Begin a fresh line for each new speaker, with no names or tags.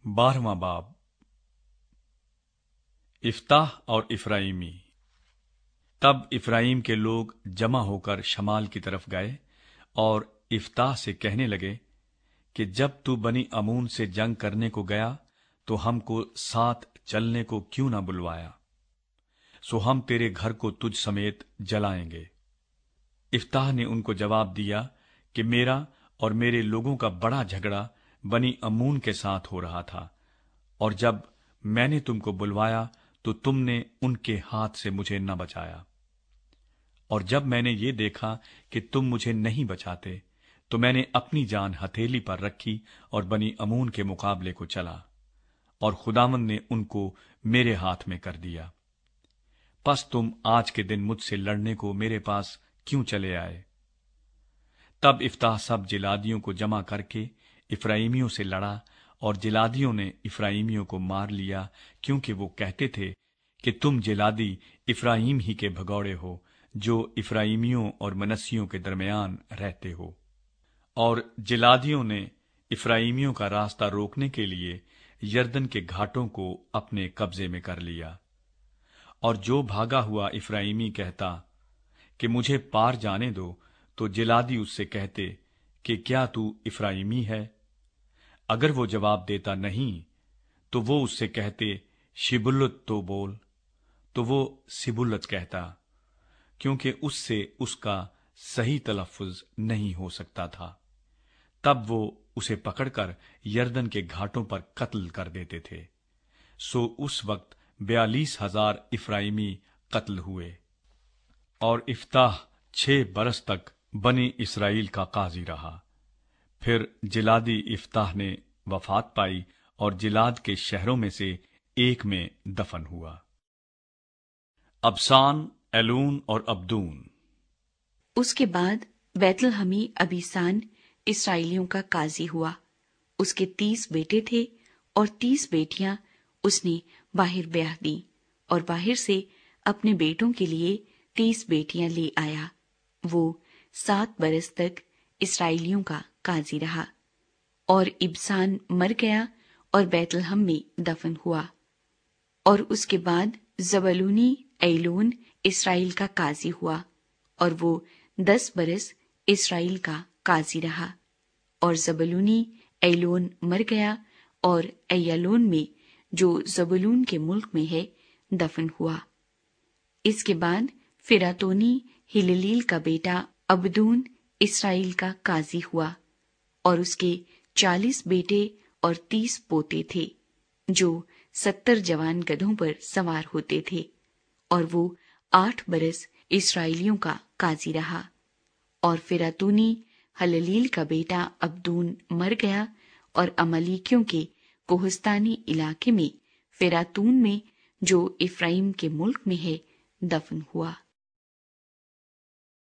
12واں باب افتاح اور افرائیمی۔ تب افرائیم کے لوگ جمع ہو کر شمال کی طرف گئے اور افتاح سے کہنے لگے کہ جب تو بنی امون سے جنگ کرنے کو گیا تو ہم کو ساتھ چلنے کو کیوں نہ بلوایا؟ سو ہم تیرے گھر کو تجھ سمیت جلائیں گے۔ افتاح نے ان کو جواب دیا کہ میرا اور میرے لوگوں کا بڑا جھگڑا بنی امون کے ساتھ ہو رہا تھا، اور جب میں نے تم کو بلوایا تو تم نے ان کے ہاتھ سے مجھے نہ بچایا۔ اور جب میں نے یہ دیکھا کہ تم مجھے نہیں بچاتے تو میں نے اپنی جان ہتھیلی پر رکھی اور بنی امون کے مقابلے کو چلا، اور خداوند نے ان کو میرے ہاتھ میں کر دیا۔ پس تم آج کے دن مجھ سے لڑنے کو میرے پاس کیوں چلے آئے؟ تب افتاح سب جلادیوں کو جمع کر کے افرائیمیوں سے لڑا، اور جلادیوں نے افرائیمیوں کو مار لیا، کیونکہ وہ کہتے تھے کہ تم جلادی افرائیم ہی کے بھگوڑے ہو جو افرائیمیوں اور منسیوں کے درمیان رہتے ہو۔ اور جلادیوں نے افرائیمیوں کا راستہ روکنے کے لیے یردن کے گھاٹوں کو اپنے قبضے میں کر لیا۔ اور جو بھاگا ہوا افرائیمی کہتا کہ مجھے پار جانے دو، تو جلادی اس سے کہتے کہ کیا تو افرائیمی ہے؟ اگر وہ جواب دیتا نہیں تو وہ اس سے کہتے شبلت تو بول، تو وہ سبلت کہتا، کیونکہ اس سے اس کا صحیح تلفظ نہیں ہو سکتا تھا۔ تب وہ اسے پکڑ کر یردن کے گھاٹوں پر قتل کر دیتے تھے۔ سو اس وقت 42,000 افرائیمی قتل ہوئے۔ اور افتاح 6 برس تک بنی اسرائیل کا قاضی رہا۔ پھر جلادی افتاح نے وفات پائی اور جلاد کے شہروں میں سے ایک میں دفن ہوا۔ ابسان، ایلون اور ابدون۔
اس کے بعد بیت الحمی ابیسان اسرائیلیوں کا قاضی ہوا۔ اس کے 30 بیٹے تھے اور 30 بیٹیاں اس نے باہر بیاہ دیں، اور باہر سے اپنے بیٹوں کے لیے 30 بیٹیاں لے آیا۔ وہ 7 برس تک اسرائیلیوں کا قاضی رہا۔ اور ابسان مر گیا اور بیت الحم میں دفن ہوا۔ اور اس کے بعد زبلونی ایلون اسرائیل کا قاضی ہوا، اور وہ 10 برس اسرائیل کا قاضی رہا۔ اور زبلونی ایلون مر گیا اور ایالون میں جو زبلون کے ملک میں ہے دفن ہوا۔ اس کے بعد فراتونی ہللیل کا بیٹا ابدون اسرائیل کا قاضی ہوا، اور اس کے 40 بیٹے اور 30 پوتے تھے، جو 70 جوان گدھوں پر سوار ہوتے تھے۔ اور وہ 8 برس اسرائیلیوں کا قاضی رہا۔ اور فراتونی ہللیل کا بیٹا ابدون مر گیا اور عملیکیوں کے کوہستانی علاقے میں فراتون میں جو افرائیم کے ملک میں ہے دفن ہوا۔